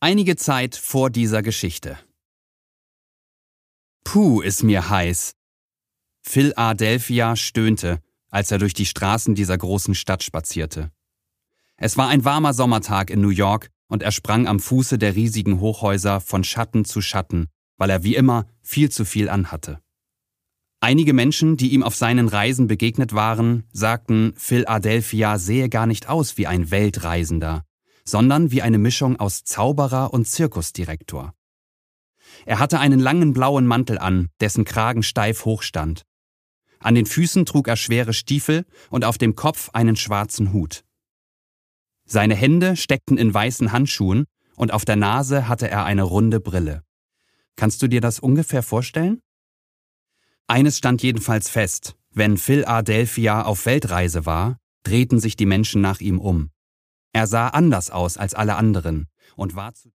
Einige Zeit vor dieser Geschichte. Puh, ist mir heiß. Philadelphia stöhnte, als er durch die Straßen dieser großen Stadt spazierte. Es war ein warmer Sommertag in New York und er sprang am Fuße der riesigen Hochhäuser von Schatten zu Schatten, weil er wie immer viel zu viel anhatte. Einige Menschen, die ihm auf seinen Reisen begegnet waren, sagten, Philadelphia sehe gar nicht aus wie ein Weltreisender, sondern wie eine Mischung aus Zauberer und Zirkusdirektor. Er hatte einen langen blauen Mantel an, dessen Kragen steif hochstand. An den Füßen trug er schwere Stiefel und auf dem Kopf einen schwarzen Hut. Seine Hände steckten in weißen Handschuhen und auf der Nase hatte er eine runde Brille. Kannst du dir das ungefähr vorstellen? Eines stand jedenfalls fest: Wenn Philadelphia auf Weltreise war, drehten sich die Menschen nach ihm um. Er sah anders aus als alle anderen und war zu